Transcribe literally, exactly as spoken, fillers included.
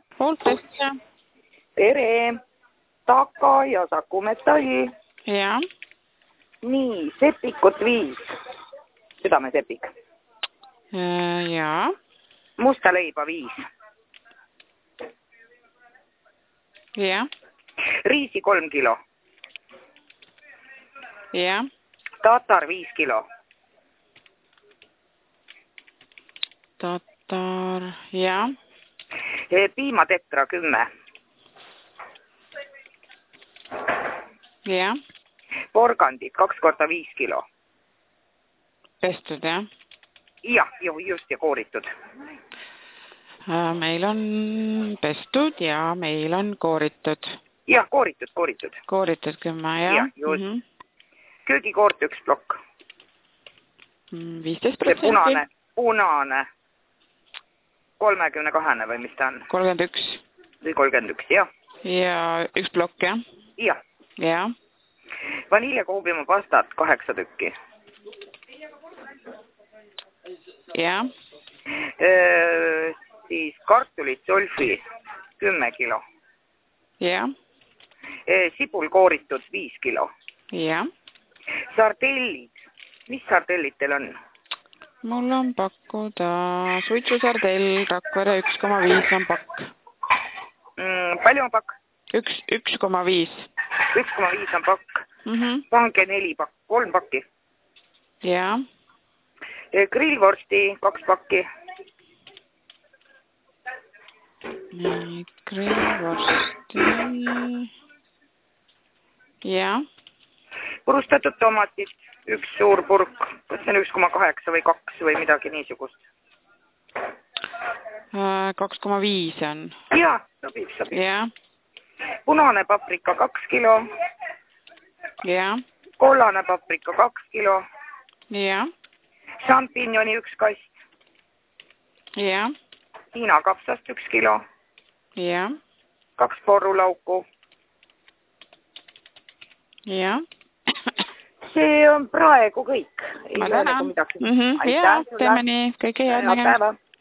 Pooltesse. Tere. Taka ja Saku Metall. Ja. Nii, sepikut viis. Südamesepik. Ja. Musta leiba viis. Ja. Riisi kolm kilo. Ja. Tatar viis kilo. Tatar. Ja. Piima tetra kümme. Ja. Porgandid kaks korda viis kilo. Pestud, jah? Jah, just ja kooritud. Meil on pestud ja meil on kooritud. Jah, kooritud, kooritud. Kooritud kümme, jah? Jah, just. Mm -hmm. Köögikoort üks plokk. viisteist protsenti. Punane, punane. kolmekümne kahene või mis ta on? kolmkümmend üks. Või kolmkümmend üks, jah. Ja üks plokk, jah? Jah. Ja. Vaniljakoobimaa pastat kaheksa tükki. Ja. Öö, siis kartulit solfi kümme kilo. Ja. Sibul kooritud viis kilo. Ja. Sardellid. Mis sardellid teil on? Mul on pakkuda suitsusardell, Rakvere üks koma viis on pakk. Mm, palju on pakk? üks koma viis. üks koma viis on pakk. Mm -hmm. Pange neli pakk, kolm pakki. Ja. Grillvorsti kaks pakki. Nii, grillvorsti. Ja. Purustatud tomatid, üks suur purk. Kas see on üks koma kaheksa või kaks või midagi niisugust? kaks koma viis on. Jaa, sobib, sobib. Ja. Punane paprika kaks kilo. Ja. Kollane paprika kaks kilo. Ja. Šampinjoni üks kast. Ja. Hiina kapsast üks kilo. Ja. Kaks porrulauku. Ja. See on praegu kõik. Ma tänan. Mm -hmm. Ja, teeme nii. Kõike head nägemist.